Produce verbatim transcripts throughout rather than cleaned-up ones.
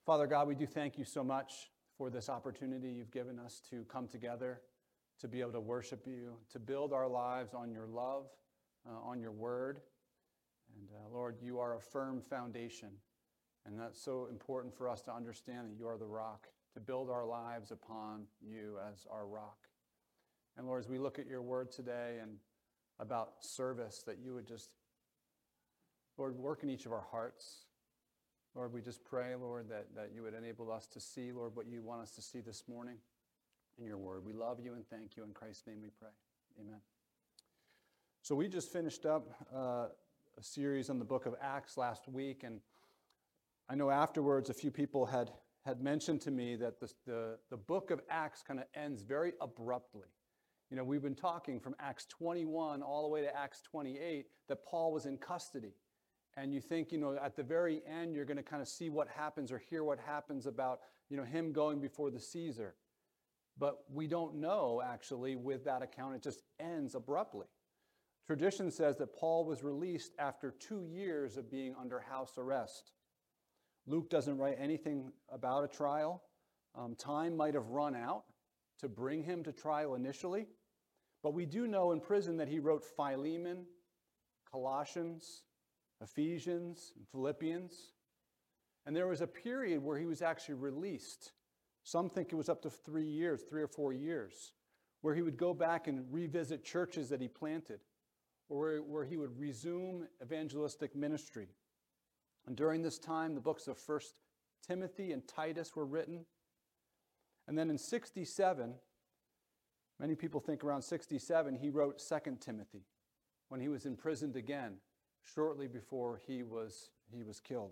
Father God, we do thank you so much for this opportunity you've given us to come together, to be able to worship you, to build our lives on your love, uh, on your word. And uh, Lord, you are a firm foundation. And that's so important for us to understand that you are the rock, to build our lives upon you as our rock. And Lord, as we look at your word today and about service, that you would just, Lord, work in each of our hearts. Lord, we just pray, Lord, that, that you would enable us to see, Lord, what you want us to see this morning in your word. We love you and thank you. In Christ's name we pray. Amen. So we just finished up uh, a series on the book of Acts last week, and I know afterwards a few people had, had mentioned to me that the, the, the book of Acts kind of ends very abruptly. You know, we've been talking from Acts twenty-one all the way to Acts twenty-eight that Paul was in custody. And you think, you know, at the very end, you're going to kind of see what happens or hear what happens about, you know, him going before the Caesar. But we don't know, actually, with that account. It just ends abruptly. Tradition says that Paul was released after two years of being under house arrest. Luke doesn't write anything about a trial. Um, time might have run out to bring him to trial initially. But we do know in prison that he wrote Philemon, Colossians, Ephesians, and Philippians. And there was a period where he was actually released. Some think it was up to three years, three or four years, where he would go back and revisit churches that he planted, or where, where he would resume evangelistic ministry. And during this time, the books of First Timothy and Titus were written. And then in sixty-seven, many people think around sixty-seven, he wrote Second Timothy when he was imprisoned again, shortly before he was, he was killed.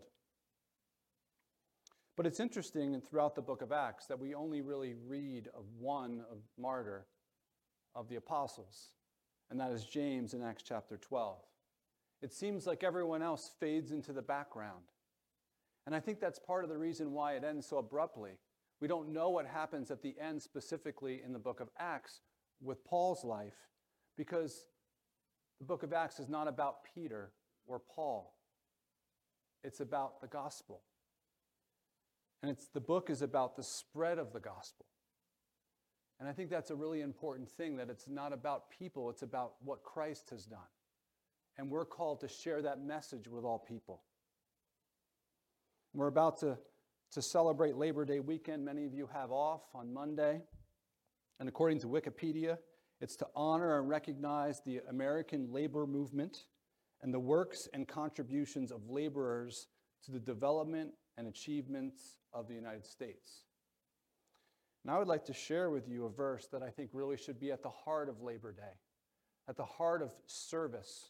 But it's interesting, and throughout the book of Acts, that we only really read of one of martyr of the apostles, and that is James in Acts chapter twelve. It seems like everyone else fades into the background. And I think that's part of the reason why it ends so abruptly. We don't know what happens at the end specifically in the book of Acts with Paul's life, because the book of Acts is not about Peter or Paul. It's about the gospel. And it's the book is about the spread of the gospel. And I think that's a really important thing, that it's not about people, it's about what Christ has done. And we're called to share that message with all people. We're about to, to celebrate Labor Day weekend. Many of you have off on Monday. And according to Wikipedia, it's to honor and recognize the American labor movement and the works and contributions of laborers to the development and achievements of the United States. And I would like to share with you a verse that I think really should be at the heart of Labor Day, at the heart of service.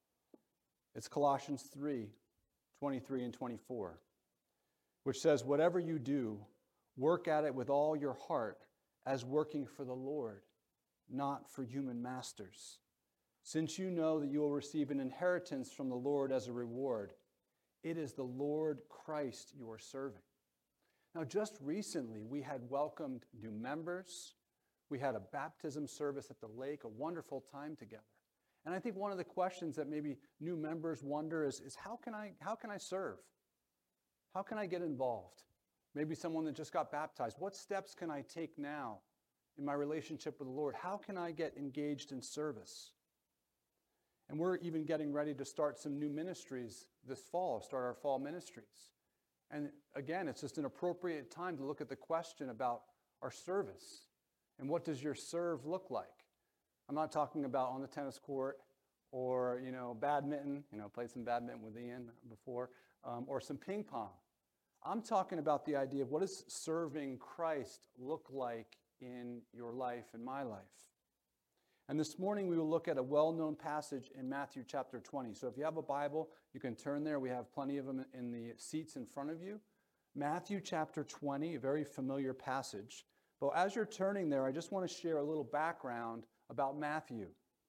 It's Colossians three, twenty-three and twenty-four, which says, "Whatever you do, work at it with all your heart, as working for the Lord, not for human masters, since you know that you will receive an inheritance from the Lord as a reward. It is the Lord Christ you are serving." Now, just recently, we had welcomed new members. We had a baptism service at the lake, a wonderful time together. And I think one of the questions that maybe new members wonder is, is how can I, how can I serve? How can I get involved? Maybe someone that just got baptized. What steps can I take now in my relationship with the Lord? How can I get engaged in service? And we're even getting ready to start some new ministries this fall, start our fall ministries. And again, it's just an appropriate time to look at the question about our service. And what does your serve look like? I'm not talking about on the tennis court or, you know, badminton. You know, played some badminton with Ian before, um, or some ping pong. I'm talking about the idea of what does serving Christ look like in your life and my life. And this morning we will look at a well-known passage in Matthew chapter twenty. So if you have a Bible, you can turn there. We have plenty of them in the seats in front of you. Matthew chapter twenty, a very familiar passage. But as you're turning there, I just want to share a little background about Matthew.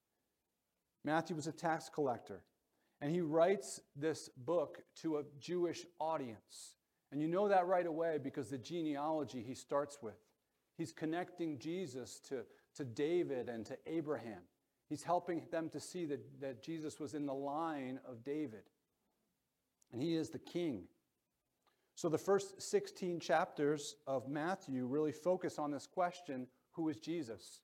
Matthew was a tax collector, and he writes this book to a Jewish audience. And you know that right away because the genealogy he starts with. He's connecting Jesus to, to David and to Abraham. He's helping them to see that, that Jesus was in the line of David. And he is the king. So the first sixteen chapters of Matthew really focus on this question, who is Jesus?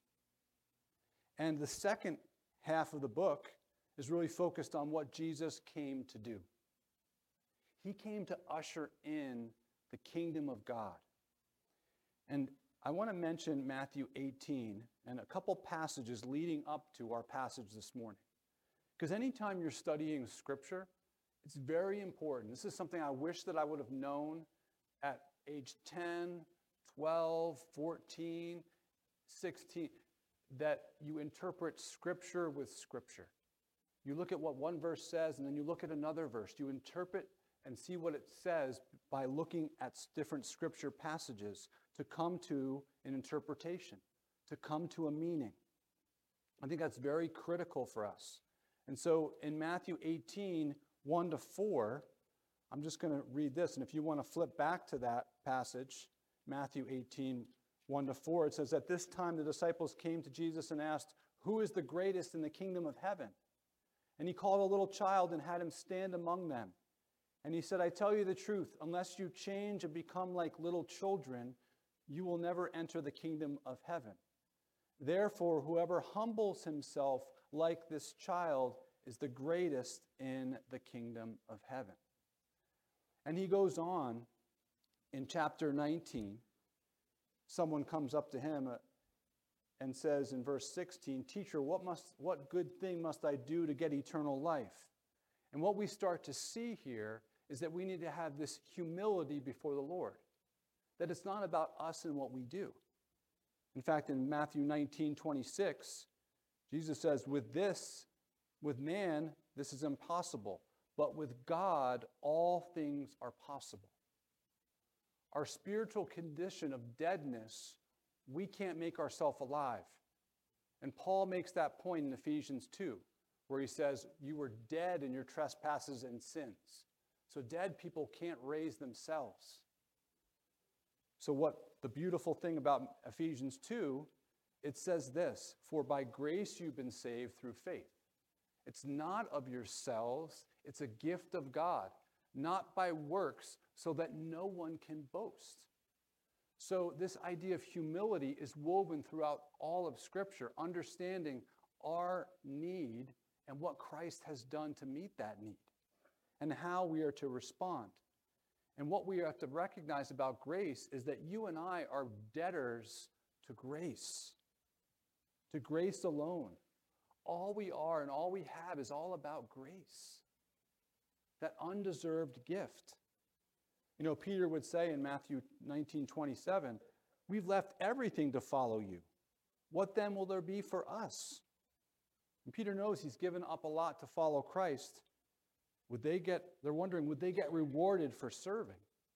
And the second half of the book is really focused on what Jesus came to do. He came to usher in the kingdom of God. And I want to mention Matthew eighteen and a couple passages leading up to our passage this morning. Because anytime you're studying Scripture, it's very important. This is something I wish that I would have known at age ten, twelve, fourteen, sixteen, that you interpret Scripture with Scripture. You look at what one verse says, and then you look at another verse. You interpret and see what it says by looking at different Scripture passages to come to an interpretation, to come to a meaning. I think that's very critical for us. And so in Matthew eighteen, one to four, I'm just going to read this. And if you want to flip back to that passage, Matthew eighteen, one to four, it says, "At this time the disciples came to Jesus and asked, 'Who is the greatest in the kingdom of heaven?' And he called a little child and had him stand among them. And he said, 'I tell you the truth, unless you change and become like little children, you will never enter the kingdom of heaven. Therefore, whoever humbles himself like this child is the greatest in the kingdom of heaven.'" And he goes on in chapter nineteen. Someone comes up to him uh, and says in verse sixteen, "Teacher, what must what good thing must I do to get eternal life?" And what we start to see here is that we need to have this humility before the Lord. That it's not about us and what we do. In fact, in Matthew nineteen, twenty-six, Jesus says, with this, with man, this is impossible, but with God, all things are possible. Our spiritual condition of deadness, we can't make ourselves alive. And Paul makes that point in Ephesians two, where he says, you were dead in your trespasses and sins. So dead people can't raise themselves. So what the beautiful thing about Ephesians two, it says this, "For by grace you've been saved through faith." It's not of yourselves, it's a gift of God, not by works, so that no one can boast. So this idea of humility is woven throughout all of Scripture, understanding our need and what Christ has done to meet that need, and how we are to respond. And what we have to recognize about grace is that you and I are debtors to grace, to grace alone. All we are and all we have is all about grace, that undeserved gift. You know, Peter would say in Matthew nineteen, twenty-seven, "We've left everything to follow you. What then will there be for us?" And Peter knows he's given up a lot to follow Christ. Would they get, they're wondering, would they get rewarded for serving?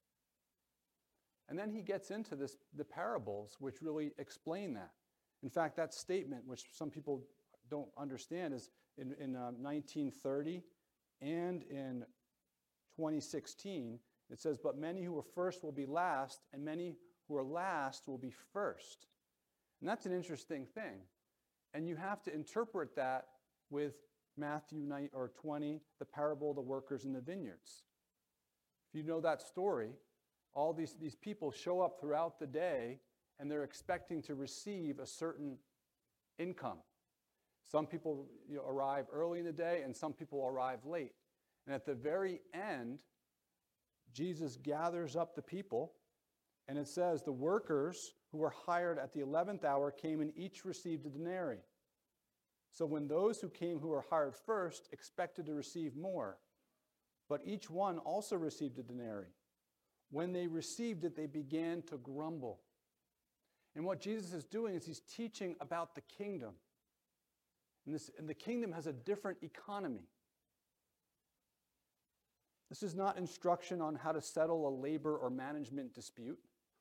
And then he gets into this, the parables, which really explain that. In fact, that statement, which some people don't understand, is in, in uh, nineteen thirty and in twenty sixteen, it says, "But many who were first will be last, and many who are last will be first." And that's an interesting thing. And you have to interpret that with Matthew nine, or twenty, the parable of the workers in the vineyards. If you know that story, all these, these people show up throughout the day, and they're expecting to receive a certain income. Some people, you know, arrive early in the day, and some people arrive late. And at the very end, Jesus gathers up the people, and it says, "The workers who were hired at the eleventh hour came and each received a denarius. So when those who came who were hired first expected to receive more, but each one also received a denarius. When they received it, they began to grumble." And what Jesus is doing is he's teaching about the kingdom. And, this, and the kingdom has a different economy. This is not instruction on how to settle a labor or management dispute.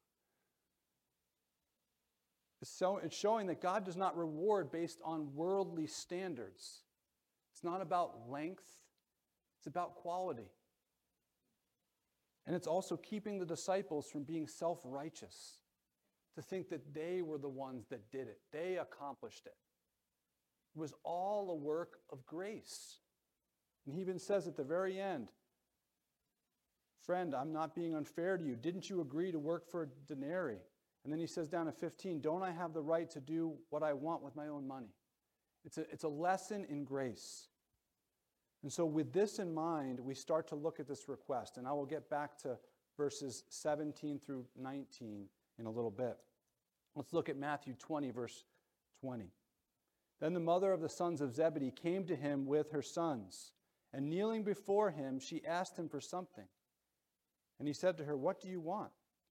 It's, so, it's showing that God does not reward based on worldly standards. It's not about length. It's about quality. And it's also keeping the disciples from being self-righteous, to think that they were the ones that did it. They accomplished it. It was all a work of grace. And he even says at the very end, friend, I'm not being unfair to you. Didn't you agree to work for a denarii? And then he says down at fifteen, don't I have the right to do what I want with my own money? It's a, it's a lesson in grace. And so with this in mind, we start to look at this request. And I will get back to verses seventeen through nineteen in a little bit. Let's look at Matthew twenty, verse twenty. Then the mother of the sons of Zebedee came to him with her sons, and kneeling before him, she asked him for something. And he said to her, what do you want?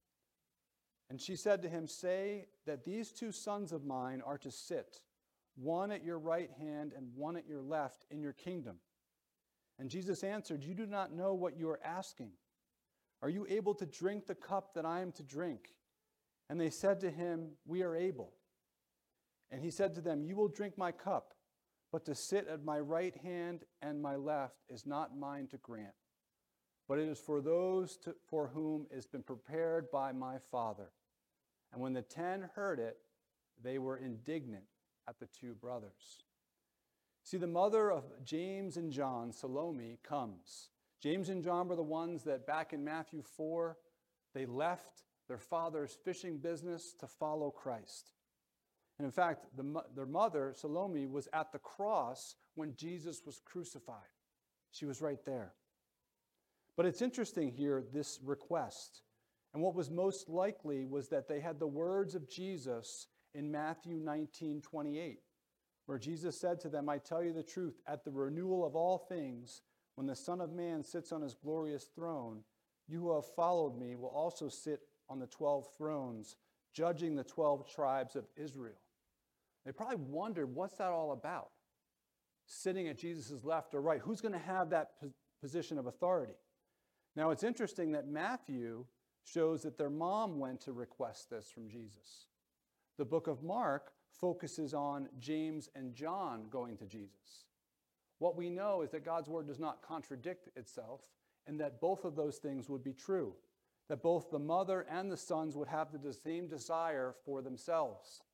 And she said to him, say that these two sons of mine are to sit, one at your right hand and one at your left, in your kingdom. And Jesus answered, you do not know what you are asking. Are you able to drink the cup that I am to drink? And they said to him, we are able. And he said to them, you will drink my cup, but to sit at my right hand and my left is not mine to grant, but it is for those to, for whom it has been prepared by my Father. And when the ten heard it, they were indignant at the two brothers. See, the mother of James and John, Salome, comes. James and John were the ones that back in Matthew four, they left their father's fishing business to follow Christ. And in fact, the, their mother, Salome, was at the cross when Jesus was crucified. She was right there. But it's interesting here, this request. And what was most likely was that they had the words of Jesus in Matthew nineteen twenty-eight, where Jesus said to them, I tell you the truth, at the renewal of all things, when the Son of Man sits on his glorious throne, you who have followed me will also sit on the twelve thrones, judging the twelve tribes of Israel. They probably wondered, what's that all about? Sitting at Jesus' left or right. Who's going to have that position of authority? Now, it's interesting that Matthew shows that their mom went to request this from Jesus. The book of Mark focuses on James and John going to Jesus. What we know is that God's word does not contradict itself, and that both of those things would be true. That both the mother and the sons would have the same desire for themselves.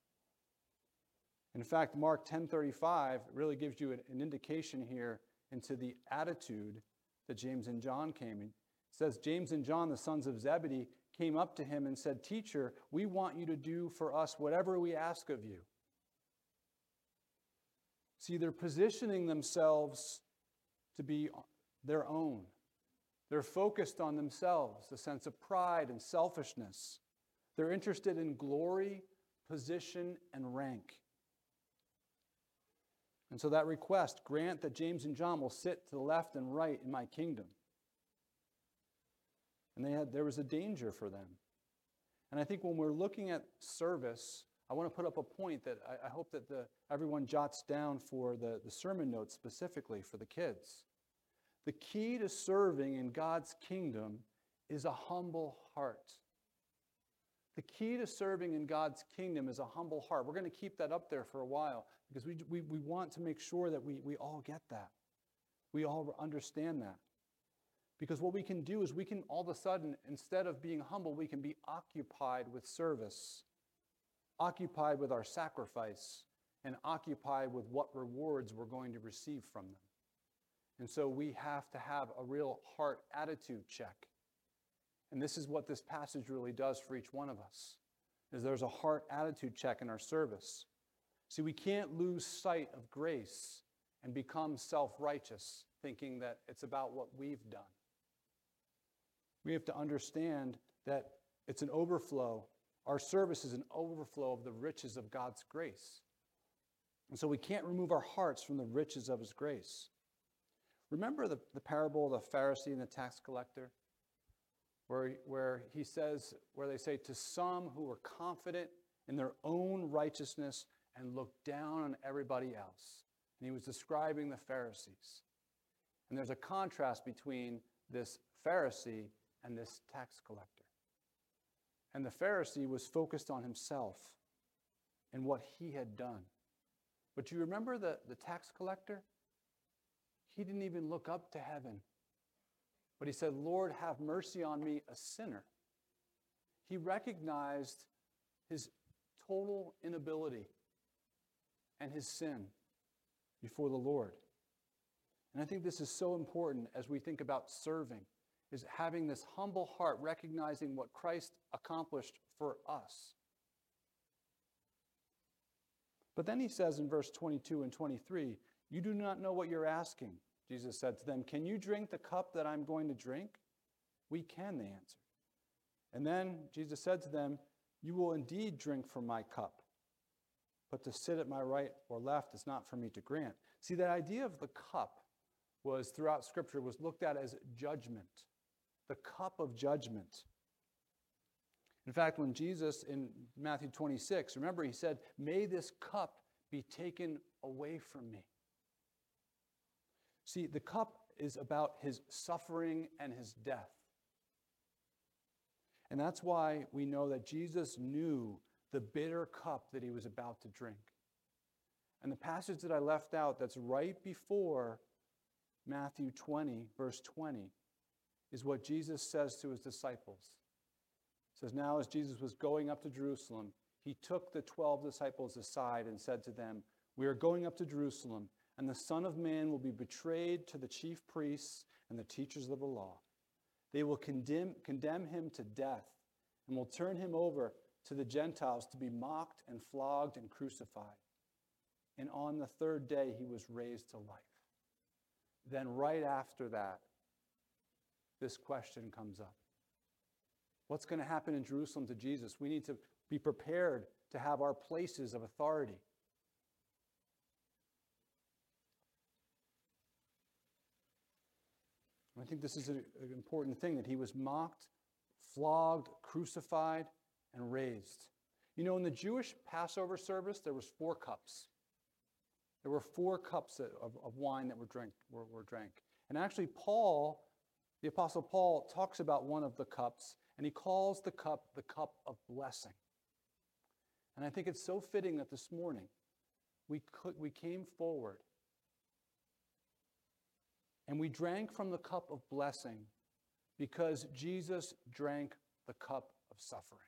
In fact, Mark ten thirty-five really gives you an indication here into the attitude that James and John came in. It says, James and John, the sons of Zebedee, came up to him and said, Teacher, we want you to do for us whatever we ask of you. See, they're positioning themselves to be their own. They're focused on themselves, the sense of pride and selfishness. They're interested in glory, position, and rank. And so that request, grant that James and John will sit to the left and right in my kingdom. And they had, there was a danger for them. And I think when we're looking at service, I want to put up a point that I, I hope that the, everyone jots down for the, the sermon notes specifically for the kids. The key to serving in God's kingdom is a humble heart. The key to serving in God's kingdom is a humble heart. We're going to keep that up there for a while because we, we, we want to make sure that we, we all get that. We all understand that. Because what we can do is we can all of a sudden, instead of being humble, we can be occupied with service, occupied with our sacrifice, and occupied with what rewards we're going to receive from them. And so we have to have a real heart attitude check. And this is what this passage really does for each one of us, is there's a heart attitude check in our service. See, we can't lose sight of grace and become self-righteous, thinking that it's about what we've done. We have to understand that it's an overflow. Our service is an overflow of the riches of God's grace. And so we can't remove our hearts from the riches of his grace. Remember the, the parable of the Pharisee and the tax collector? Where, where he says, where they say, to some who are confident in their own righteousness and look down on everybody else. And he was describing the Pharisees. And there's a contrast between this Pharisee and this tax collector. And the Pharisee was focused on himself and what he had done. But do you remember the, the tax collector? He didn't even look up to heaven. But he said, Lord, have mercy on me, a sinner. He recognized his total inability and his sin before the Lord. And I think this is so important as we think about serving is having this humble heart, recognizing what Christ accomplished for us. But then he says in verse twenty-two and twenty-three, you do not know what you're asking. Jesus said to them, can you drink the cup that I'm going to drink? We can, they answered. And then Jesus said to them, you will indeed drink from my cup, but to sit at my right or left is not for me to grant. See, that idea of the cup was, throughout Scripture, was looked at as judgment, the cup of judgment. In fact, when Jesus, in Matthew twenty-six, remember, he said, may this cup be taken away from me. See, the cup is about his suffering and his death. And that's why we know that Jesus knew the bitter cup that he was about to drink. And the passage that I left out that's right before Matthew twenty, verse twenty, is what Jesus says to his disciples. It says, now as Jesus was going up to Jerusalem, he took the twelve disciples aside and said to them, we are going up to Jerusalem, and the Son of Man will be betrayed to the chief priests and the teachers of the law. They will condemn, condemn him to death and will turn him over to the Gentiles to be mocked and flogged and crucified. And on the third day, he was raised to life. Then right after that, this question comes up. What's going to happen in Jerusalem to Jesus? We need to be prepared to have our places of authority. I think this is an important thing, that he was mocked, flogged, crucified, and raised. You know, in the Jewish Passover service, there was four cups. There were four cups of, of wine that were drank, were, were drank. And actually, Paul, the Apostle Paul, talks about one of the cups, and he calls the cup the cup of blessing. And I think it's so fitting that this morning we, could, we came forward and we drank from the cup of blessing because Jesus drank the cup of suffering,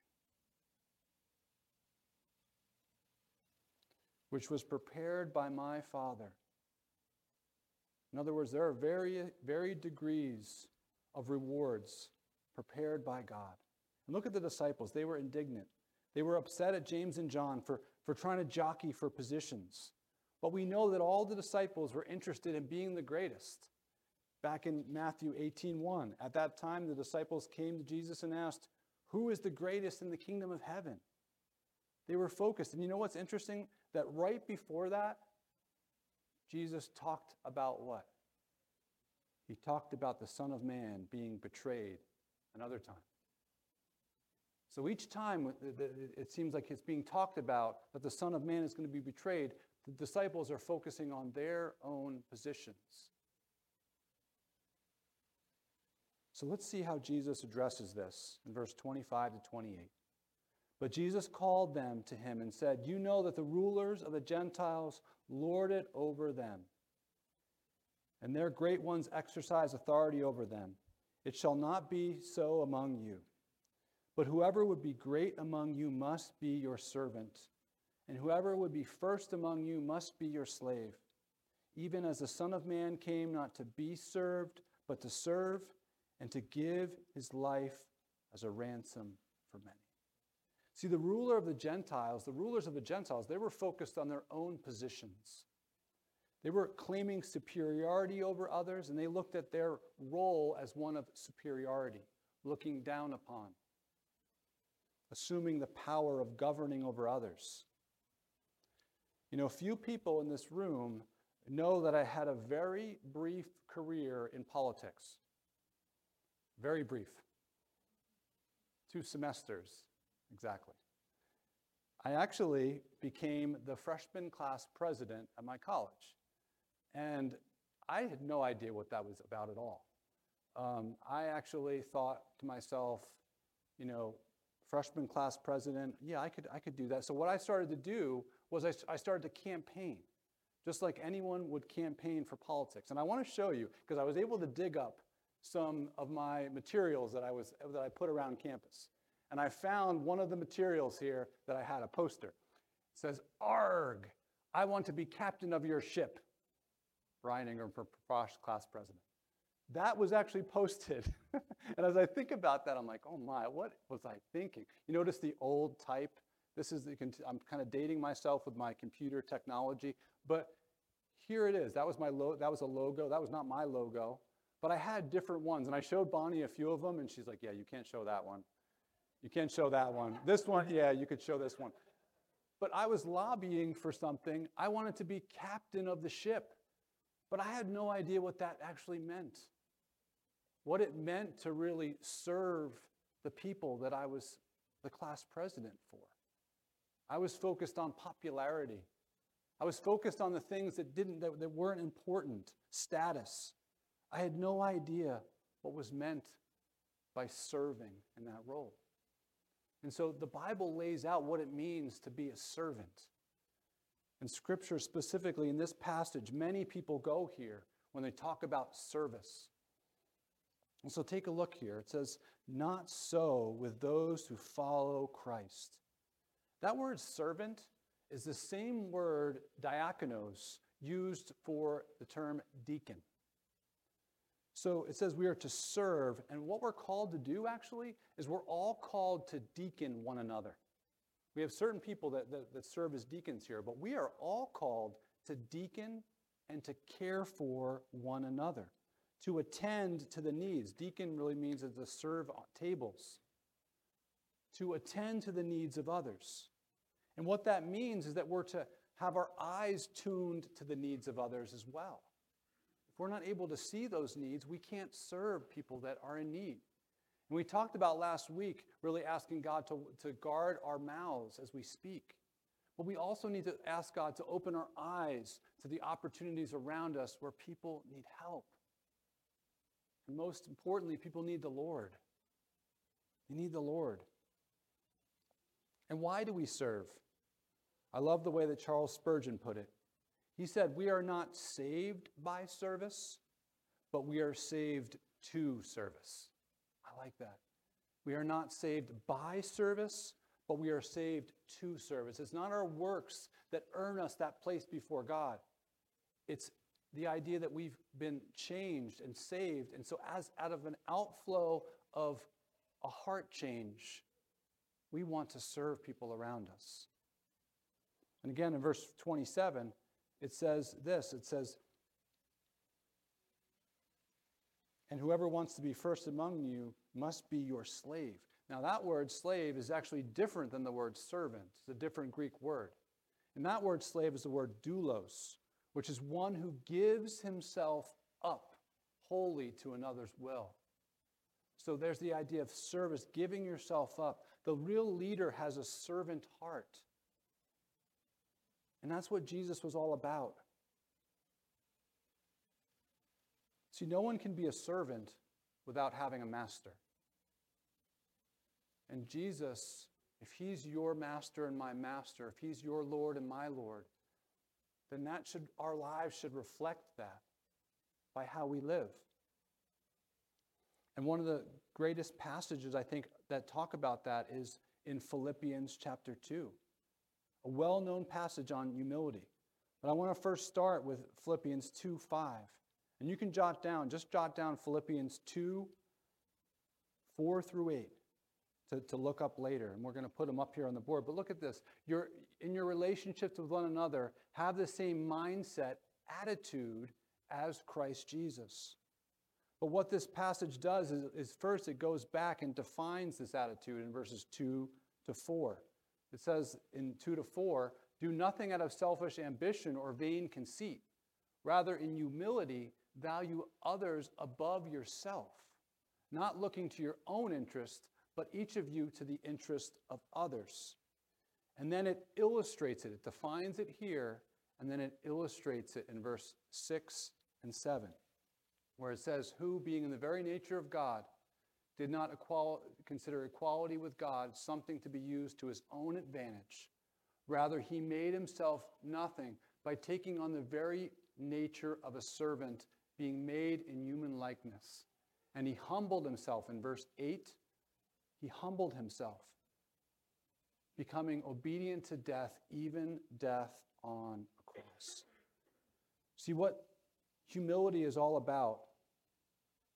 which was prepared by my Father. In other words, there are varied, varied degrees of rewards prepared by God. And look at the disciples. They were indignant. They were upset at James and John for, for trying to jockey for positions. But we know that all the disciples were interested in being the greatest. Back in Matthew eighteen one, at that time the disciples came to Jesus and asked, who is the greatest in the kingdom of heaven? They were focused. And you know what's interesting? That right before that, Jesus talked about what? He talked about the Son of Man being betrayed another time. So each time it seems like it's being talked about that the Son of Man is going to be betrayed, the disciples are focusing on their own positions. So let's see how Jesus addresses this in verse twenty-five to twenty-eight. But Jesus called them to him and said, you know that the rulers of the Gentiles lord it over them, and their great ones exercise authority over them. It shall not be so among you. But whoever would be great among you must be your servant, and whoever would be first among you must be your slave, even as the Son of Man came not to be served, but to serve, and to give his life as a ransom for many. See, the ruler of the Gentiles, the rulers of the Gentiles, they were focused on their own positions. They were claiming superiority over others, and they looked at their role as one of superiority, looking down upon, assuming the power of governing over others. You know, few people in this room know that I had a very brief career in politics. Very brief. Two semesters, exactly. I actually became the freshman class president at my college. And I had no idea what that was about at all. Um, I actually thought to myself, you know, freshman class president, yeah, I could, I could do that. So what I started to do was I, I started to campaign, just like anyone would campaign for politics. And I want to show you, because I was able to dig up some of my materials that I was that I put around campus. And I found one of the materials here that I had, a poster. It says, "Arg, I want to be captain of your ship." Brian Ingram for class president. that was actually posted. And as I think about that, I'm like, oh my, what was I thinking? You notice the old type? This is the, I'm kind of dating myself with my computer technology, but here it is. That was my lo- that was a logo. That was not my logo, but I had different ones, and I showed Bonnie a few of them, and she's like, yeah, you can't show that one. You can't show that one. This one, yeah, you could show this one. But I was lobbying for something. I wanted to be captain of the ship, but I had no idea what that actually meant. What it meant to really serve the people that I was the class president for. I was focused on popularity. I was focused on the things that didn't that, that weren't important, status. I had no idea what was meant by serving in that role. And so the Bible lays out what it means to be a servant. And Scripture specifically in this passage, many people go here when they talk about service. And so take a look here. It says, not so with those who follow Christ. That word servant is the same word diakonos used for the term deacon. So it says we are to serve, and what we're called to do actually is we're all called to deacon one another. We have certain people that, that, that serve as deacons here, but we are all called to deacon and to care for one another, to attend to the needs. Deacon really means to serve tables, to attend to the needs of others. And what that means is that we're to have our eyes tuned to the needs of others as well. If we're not able to see those needs, we can't serve people that are in need. And we talked about last week really asking God to, to guard our mouths as we speak. But we also need to ask God to open our eyes to the opportunities around us where people need help. And most importantly, people need the Lord. They need the Lord. And why do we serve? I love the way that Charles Spurgeon put it. He said, we are not saved by service, but we are saved to service. I like that. We are not saved by service, but we are saved to service. It's not our works that earn us that place before God. It's the idea that we've been changed and saved. And so as out of an outflow of a heart change, we want to serve people around us. And again, in verse twenty-seven, it says this. It says, and whoever wants to be first among you must be your slave. Now that word slave is actually different than the word servant. It's a different Greek word. And that word slave is the word doulos, which is one who gives himself up wholly to another's will. So there's the idea of service, giving yourself up. The real leader has a servant heart. And that's what Jesus was all about. See, no one can be a servant without having a master. And Jesus, if he's your master and my master, if he's your Lord and my Lord, then that should, our lives should reflect that by how we live. And one of the greatest passages, I think, that talk about that is in Philippians chapter two, a well-known passage on humility. But I want to first start with Philippians two five. And you can jot down, just jot down Philippians two, four through eight to, to look up later. And we're going to put them up here on the board. But look at this. You're, in your relationships with one another, have the same mindset, attitude as Christ Jesus. But what this passage does is, is first it goes back and defines this attitude in verses two to four. It says in two to four, do nothing out of selfish ambition or vain conceit. Rather, in humility, value others above yourself, not looking to your own interest, but each of you to the interest of others. And then it illustrates it. It defines it here, and then it illustrates it in verse six and seven, where it says, who, being in the very nature of God, did not equal, consider equality with God something to be used to his own advantage. Rather, he made himself nothing by taking on the very nature of a servant, being made in human likeness. And he humbled himself. In verse eight, he humbled himself, becoming obedient to death, even death on a cross. See, what humility is all about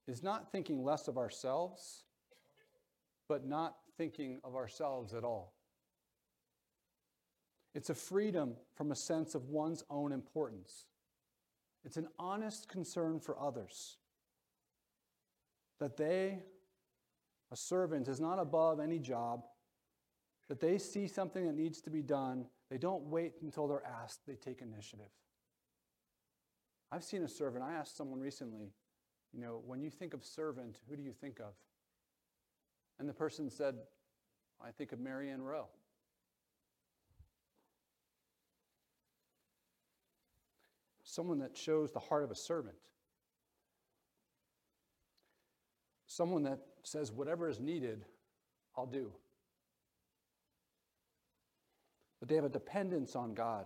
is not thinking less of ourselves, but not thinking of ourselves at all. It's a freedom from a sense of one's own importance. It's an honest concern for others. That they, a servant, is not above any job. That they see something that needs to be done. They don't wait until they're asked. They take initiative. I've seen a servant. I asked someone recently, you know, when you think of servant, who do you think of? And the person said, I think of Marianne Rowe. Someone that shows the heart of a servant. Someone that says, whatever is needed, I'll do. But they have a dependence on God.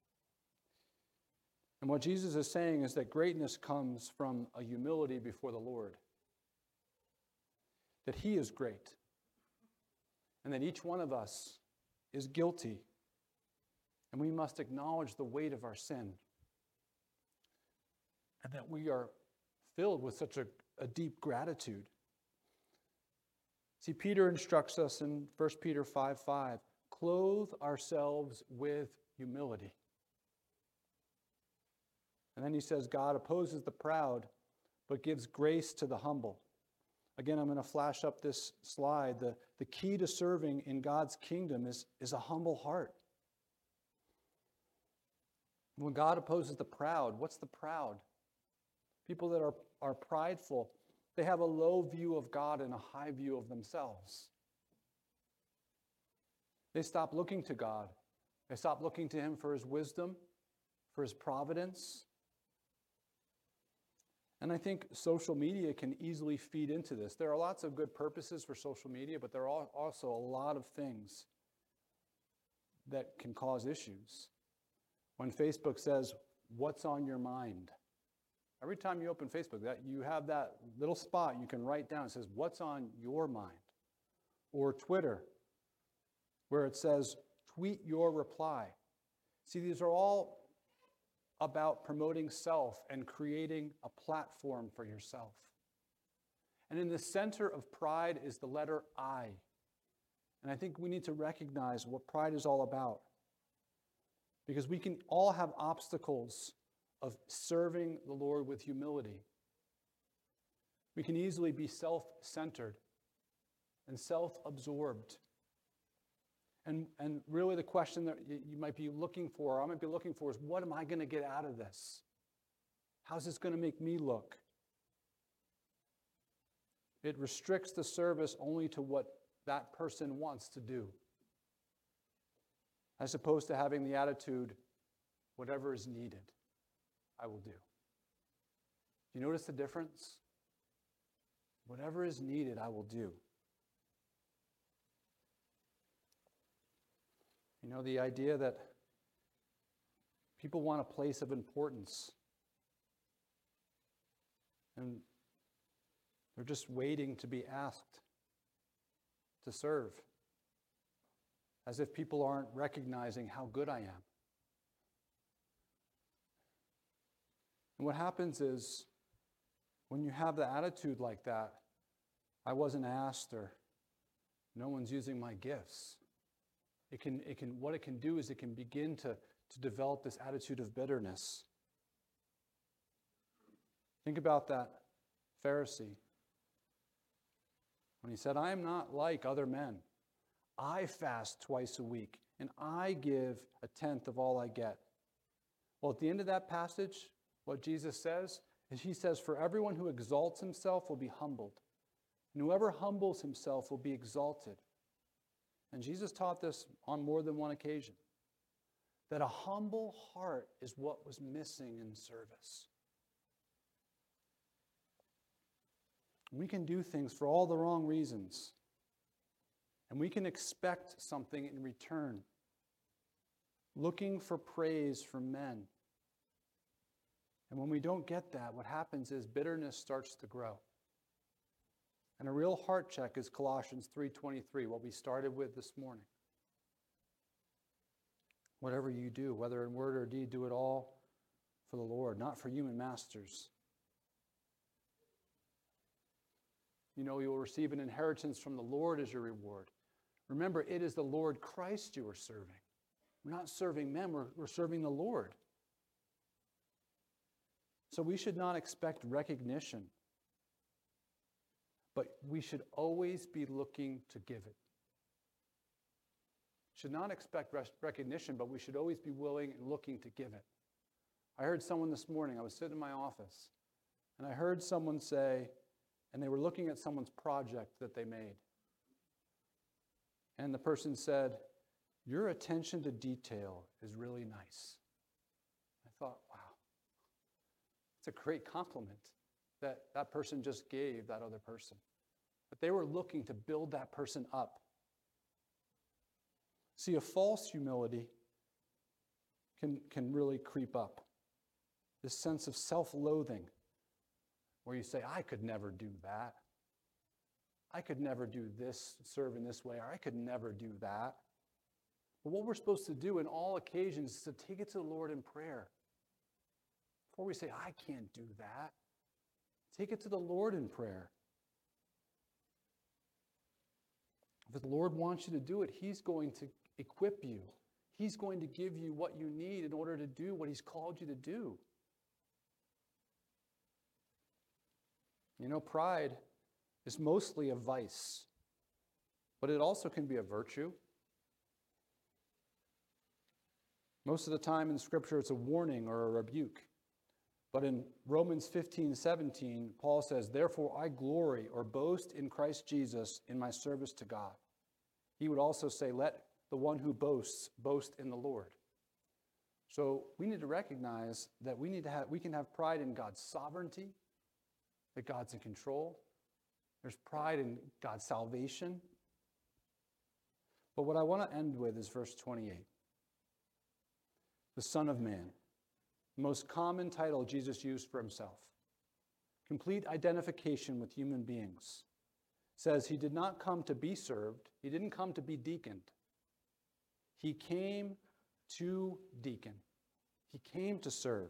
And what Jesus is saying is that greatness comes from a humility before the Lord. That He is great. And that each one of us is guilty. And we must acknowledge the weight of our sin. And that we are filled with such a, a deep gratitude. See, Peter instructs us in First Peter five five, clothe ourselves with humility. And then he says, God opposes the proud, but gives grace to the humble. Again, I'm going to flash up this slide. The, the key to serving in God's kingdom is, is a humble heart. When God opposes the proud, what's the proud? People that are, are prideful, they have a low view of God and a high view of themselves. They stop looking to God. They stop looking to Him for His wisdom, for His providence. And I think social media can easily feed into this. There are lots of good purposes for social media, but there are also a lot of things that can cause issues. When Facebook says, what's on your mind? Every time you open Facebook, that you have that little spot you can write down. It says, what's on your mind? Or Twitter, where it says, tweet your reply. See, these are all about promoting self and creating a platform for yourself. And in the center of pride is the letter I. And I think we need to recognize what pride is all about. Because we can all have obstacles of serving the Lord with humility. We can easily be self-centered and self-absorbed. And, and really the question that you might be looking for, or I might be looking for, is what am I going to get out of this? How's this going to make me look? It restricts the service only to what that person wants to do, as opposed to having the attitude, whatever is needed, I will do. You notice the difference? Whatever is needed, I will do. You know, the idea that people want a place of importance. And they're just waiting to be asked to serve. As if people aren't recognizing how good I am. And what happens is, when you have the attitude like that, I wasn't asked, or no one's using my gifts. It can, it can, what it can do is it can begin to, to develop this attitude of bitterness. Think about that Pharisee. When he said, I am not like other men. I fast twice a week, and I give a tenth of all I get. Well, at the end of that passage, what Jesus says is He says, for everyone who exalts himself will be humbled, and whoever humbles himself will be exalted. And Jesus taught this on more than one occasion, that a humble heart is what was missing in service. We can do things for all the wrong reasons, and we can expect something in return, looking for praise from men. And when we don't get that, what happens is bitterness starts to grow. And a real heart check is Colossians three twenty-three, what we started with this morning. Whatever you do, whether in word or deed, do it all for the Lord, not for human masters. You know, you will receive an inheritance from the Lord as your reward. Remember, it is the Lord Christ you are serving. We're not serving men, we're, we're serving the Lord. So we should not expect recognition, but we should always be looking to give it. Should not expect recognition, but we should always be willing and looking to give it. I heard someone this morning, I was sitting in my office, and I heard someone say, and they were looking at someone's project that they made. And the person said, "Your attention to detail is really nice." I thought, wow, it's a great compliment that that person just gave that other person. But they were looking to build that person up. See, a false humility can, can really creep up. This sense of self-loathing, where you say, I could never do that. I could never do this, serve in this way, or I could never do that. But what we're supposed to do in all occasions is to take it to the Lord in prayer. Before we say, I can't do that, take it to the Lord in prayer. If the Lord wants you to do it, He's going to equip you. He's going to give you what you need in order to do what He's called you to do. You know, pride is mostly a vice, but it also can be a virtue. Most of the time in Scripture, it's a warning or a rebuke. But in Romans fifteen seventeen, Paul says, "Therefore I glory or boast in Christ Jesus in my service to God." He would also say, "Let the one who boasts boast in the Lord." So we need to recognize that we need to have we can have pride in God's sovereignty, that God's in control. There's pride in God's salvation. But what I want to end with is verse twenty-eight. The Son of Man, the most common title Jesus used for himself. Complete identification with human beings. Says he did not come to be served. He didn't come to be deaconed. He came to deacon. He came to serve.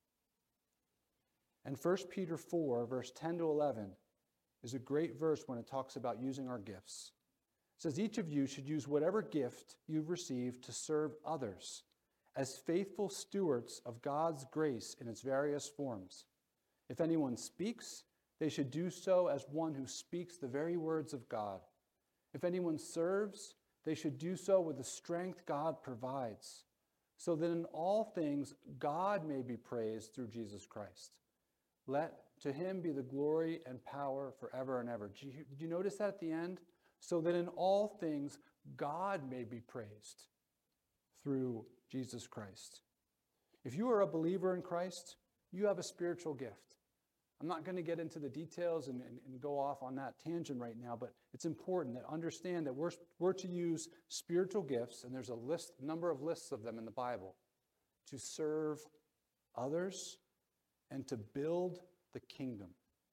And First Peter four, verse ten to eleven, is a great verse when it talks about using our gifts. It says, each of you should use whatever gift you've received to serve others as faithful stewards of God's grace in its various forms. If anyone speaks, they should do so as one who speaks the very words of God. If anyone serves, they should do so with the strength God provides, so that in all things God may be praised through Jesus Christ. Let to him be the glory and power forever and ever. Did you, did you notice that at the end? So that in all things God may be praised through Jesus Christ. If you are a believer in Christ, you have a spiritual gift. I'm not going to get into the details and, and, and go off on that tangent right now, but it's important to understand that we're, we're to use spiritual gifts, and there's a list, number of lists of them in the Bible, to serve others and to build the kingdom.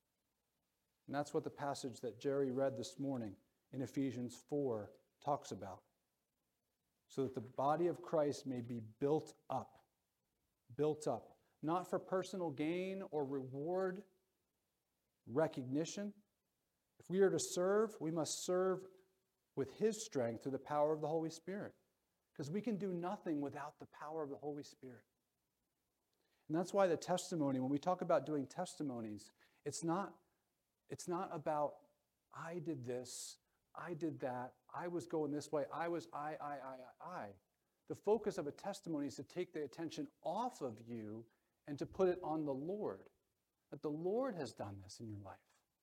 And that's what the passage that Jerry read this morning in Ephesians four talks about. So that the body of Christ may be built up, built up, not for personal gain or reward, recognition. If we are to serve, we must serve with his strength through the power of the Holy Spirit, because we can do nothing without the power of the Holy Spirit. And that's why the testimony, when we talk about doing testimonies, it's not, it's not about, I did this, I did that, I was going this way, I was I, I, I, I, I. The focus of a testimony is to take the attention off of you and to put it on the Lord. That the Lord has done this in your life.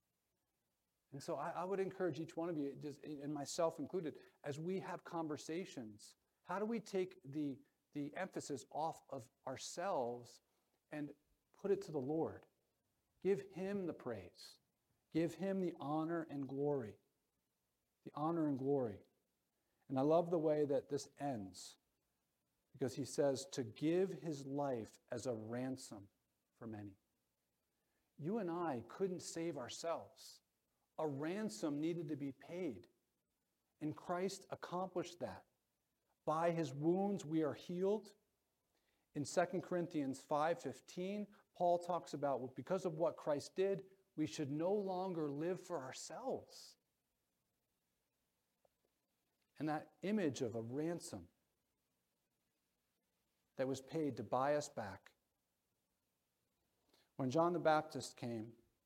And so I, I would encourage each one of you, just, and myself included, as we have conversations, how do we take the, the emphasis off of ourselves and put it to the Lord? Give him the praise. Give him the honor and glory. The honor and glory. And I love the way that this ends, because he says to give his life as a ransom for many. You and I couldn't save ourselves. A ransom needed to be paid. And Christ accomplished that. By his wounds we are healed. In Second Corinthians five fifteen, Paul talks about, because of what Christ did, we should no longer live for ourselves. And that image of a ransom that was paid to buy us back. When John the Baptist came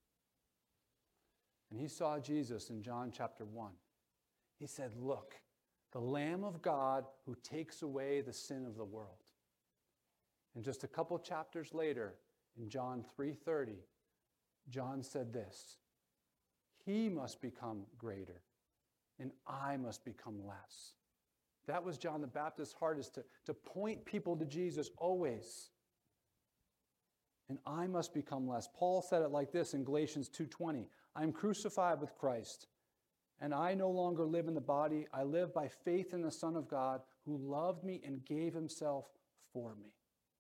and he saw Jesus in John chapter one, he said, "Look, the Lamb of God who takes away the sin of the world." And just a couple chapters later, in John three thirty, John said this, "He must become greater, and I must become less." That was John the Baptist's heart, is to, to point people to Jesus always. And I must become less. Paul said it like this in Galatians two twenty, "I am crucified with Christ, and I no longer live in the body. I live by faith in the Son of God, who loved me and gave himself for me."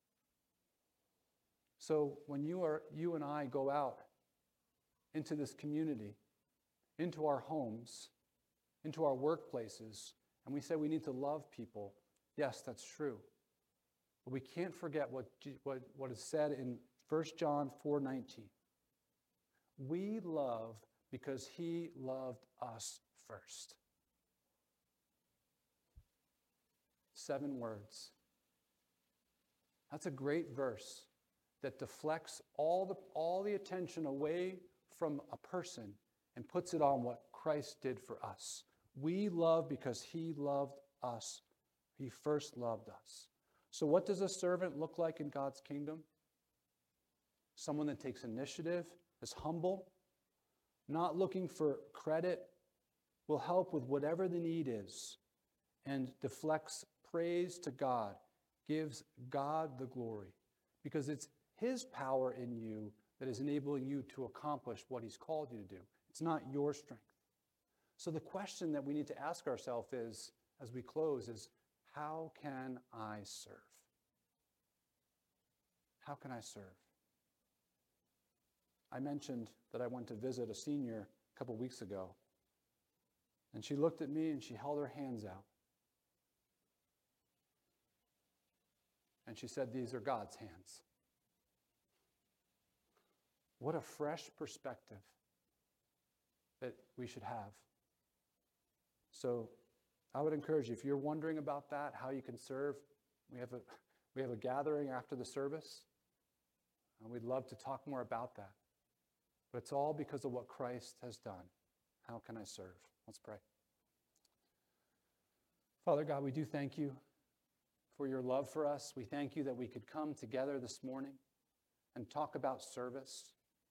So when you are, you and I go out into this community, into our homes, into our workplaces, and we say we need to love people, yes, that's true. But we can't forget what, what, what is said in First John four nineteen. We love because he loved us first. Seven words. That's a great verse that deflects all the, all the attention away from a person and puts it on what Christ did for us. We love because he loved us. He first loved us. So what does a servant look like in God's kingdom? Someone that takes initiative, is humble, not looking for credit, will help with whatever the need is, and deflects praise to God, gives God the glory, because it's his power in you that is enabling you to accomplish what he's called you to do. It's not your strength. So the question that we need to ask ourselves is, as we close, is how can I serve? How can I serve? I mentioned that I went to visit a senior a couple weeks ago, and she looked at me and she held her hands out. And she said, "These are God's hands." What a fresh perspective that we should have. So I would encourage you, if you're wondering about that, how you can serve, we have a, we have a gathering after the service, and we'd love to talk more about that. But it's all because of what Christ has done. How can I serve? Let's pray. Father God, we do thank you for your love for us. We thank you that we could come together this morning and talk about service,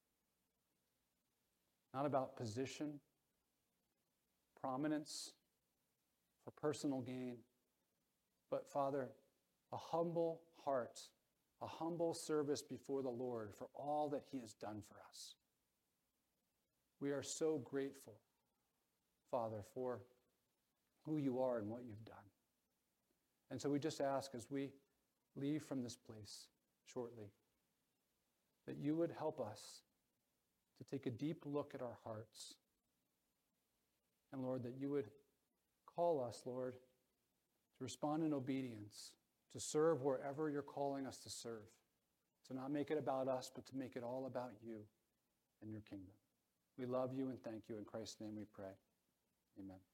not about position, prominence, for personal gain, but Father, a humble heart, a humble service before the Lord for all that he has done for us. We are so grateful, Father, for who you are and what you've done. And so we just ask, as we leave from this place shortly, that you would help us to take a deep look at our hearts. And Lord, that you would call us, Lord, to respond in obedience, to serve wherever you're calling us to serve, to not make it about us, but to make it all about you and your kingdom. We love you and thank you. In Christ's name we pray. Amen.